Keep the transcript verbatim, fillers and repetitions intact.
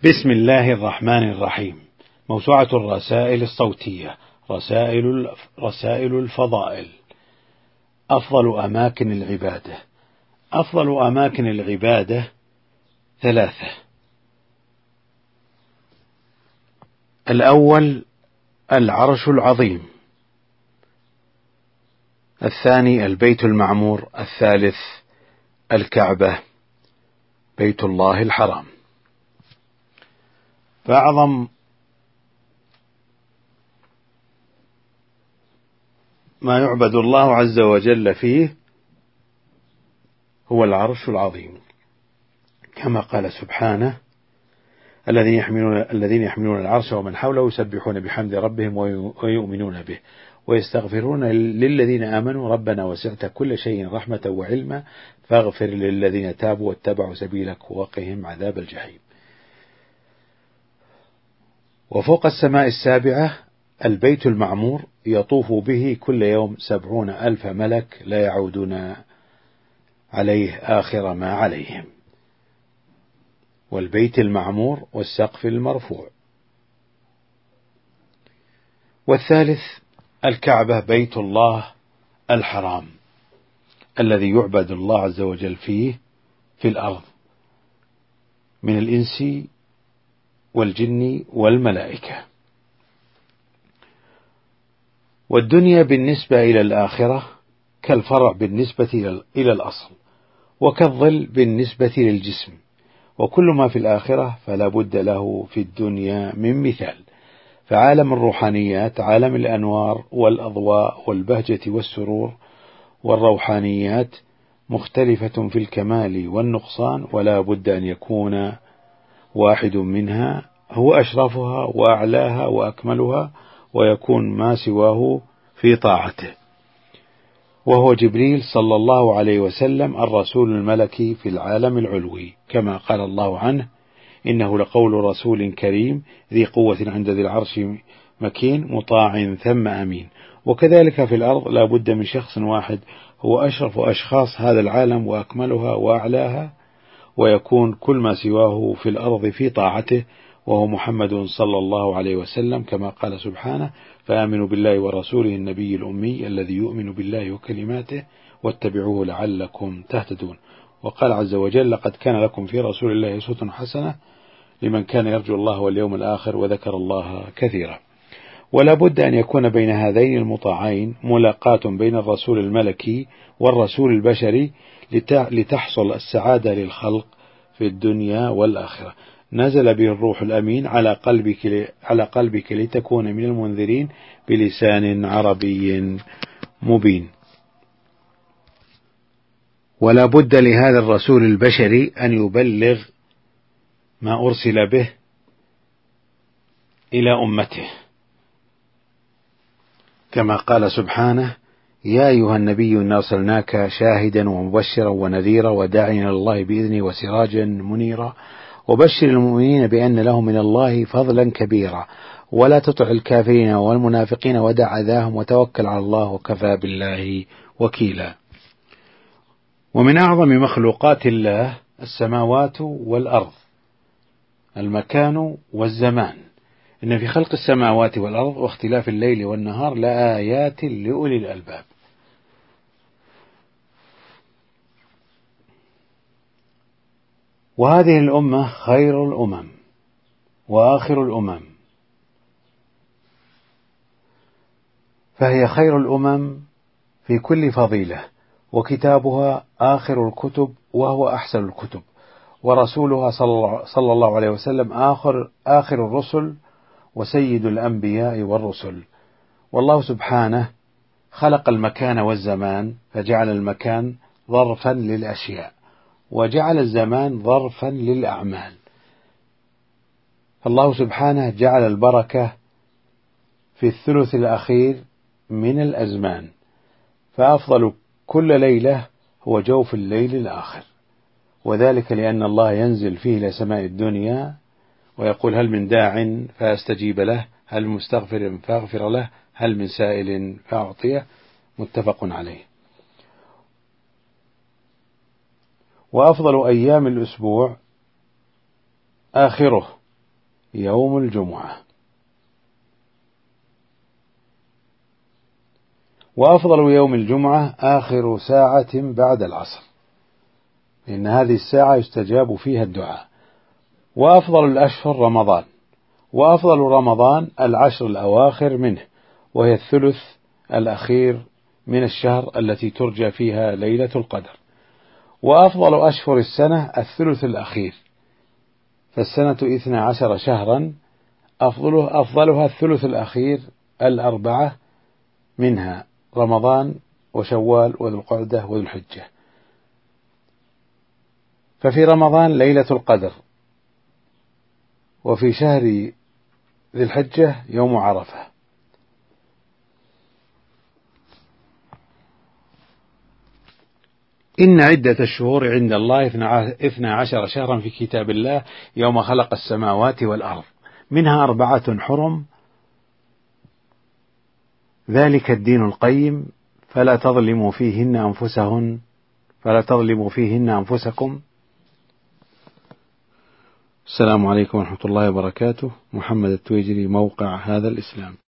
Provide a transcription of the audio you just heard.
بسم الله الرحمن الرحيم. موسوعة الرسائل الصوتية، رسائل رسائل الفضائل. أفضل أماكن العبادة. أفضل أماكن العبادة ثلاثة: الأول العرش العظيم، الثاني البيت المعمور، الثالث الكعبة بيت الله الحرام. فأعظم ما يعبد الله عز وجل فيه هو العرش العظيم، كما قال سبحانه: الذين يحملون الذين يحملون العرش ومن حوله يسبحون بحمد ربهم ويؤمنون به ويستغفرون للذين آمنوا ربنا وسعت كل شيء رحمة وعلما فاغفر للذين تابوا واتبعوا سبيلك وقهم عذاب الجحيم. وفوق السماء السابعة البيت المعمور يطوف به كل يوم سبعون ألف ملك لا يعودون عليه آخر ما عليهم. والبيت المعمور والسقف المرفوع. والثالث الكعبة بيت الله الحرام الذي يعبد الله عز وجل فيه في الأرض من الإنس والجن والملائكة. والدنيا بالنسبة إلى الآخرة كالفرع بالنسبة إلى الأصل، وكالظل بالنسبة للجسم، وكل ما في الآخرة فلا بد له في الدنيا من مثال. فعالم الروحانيات عالم الأنوار والأضواء والبهجة والسرور والروحانيات مختلفة في الكمال والنقصان، ولا بد أن يكون واحد منها هو أشرفها وأعلاها وأكملها، ويكون ما سواه في طاعته، وهو جبريل صلى الله عليه وسلم الرسول الملكي في العالم العلوي، كما قال الله عنه: إنه لقول رسول كريم ذي قوة عند ذي العرش مكين مطاع ثم أمين. وكذلك في الأرض لا بد من شخص واحد هو أشرف أشخاص هذا العالم وأكملها وأعلاها، ويكون كل ما سواه في الأرض في طاعته، وهو محمد صلى الله عليه وسلم، كما قال سبحانه: فآمنوا بالله ورسوله النبي الأمي الذي يؤمن بالله وكلماته واتبعوه لعلكم تهتدون. وقال عز وجل: لقد كان لكم في رسول الله أسوة حسنة لمن كان يرجو الله واليوم الآخر وذكر الله كثيرا. ولا بد أن يكون بين هذين المطاعين ملاقاة بين الرسول الملكي والرسول البشري لتحصل السعادة للخلق في الدنيا والآخرة. نزل به الروح الأمين على قلبك على قلبك لتكون من المنذرين بلسان عربي مبين. ولا بد لهذا الرسول البشري أن يبلغ ما أرسل به إلى أمته، كما قال سبحانه: يا أيها النبي إنا أرسلناك شاهدا ومبشرا ونذيرا وداعيا إلى الله بإذنه وسراجا منيرا وبشر المؤمنين بأن لهم من الله فضلا كبيرا ولا تطع الكافرين والمنافقين ودع أذاهم وتوكل على الله وكفى بالله وكيلا. ومن أعظم مخلوقات الله السماوات والأرض، المكان والزمان. إن في خلق السماوات والأرض واختلاف الليل والنهار لآيات لأولي الألباب. وهذه الأمة خير الأمم وآخر الأمم، فهي خير الأمم في كل فضيلة، وكتابها آخر الكتب وهو أحسن الكتب، ورسولها صلى الله عليه وسلم آخر, آخر الرسل وسيد الأنبياء والرسل. والله سبحانه خلق المكان والزمان، فجعل المكان ظرفا للأشياء وجعل الزمان ظرفا للأعمال. فالله سبحانه جعل البركة في الثلث الأخير من الأزمان، فأفضل كل ليلة هو جوف الليل الآخر، وذلك لأن الله ينزل فيه إلى سماء الدنيا ويقول: هل من داع فأستجيب له، هل مستغفر فأغفر له، هل من سائل فأعطيه. متفق عليه. وأفضل أيام الأسبوع آخره، يوم الجمعة. وأفضل يوم الجمعة آخر ساعة بعد العصر، لأن هذه الساعة يستجاب فيها الدعاء. وأفضل الأشهر رمضان، وأفضل رمضان العشر الأواخر منه، وهي الثلث الأخير من الشهر التي ترجى فيها ليلة القدر. وأفضل أشهر السنة الثلث الأخير، فالسنة اثنا عشر شهرا، أفضله أفضلها الثلث الأخير الأربعة منها رمضان وشوال وذو القعدة وذو الحجة. ففي رمضان ليلة القدر، وفي شهر ذي الحجة يوم عرفة. إن عدة الشهور عند الله اثنا عشر شهرا في كتاب الله يوم خلق السماوات والأرض، منها أربعة حرم، ذلك الدين القيم، فلا تظلموا فيهن أنفسهن فلا تظلموا فيهن أنفسكم. السلام عليكم ورحمة الله وبركاته. محمد التويجري، موقع هذا الإسلام.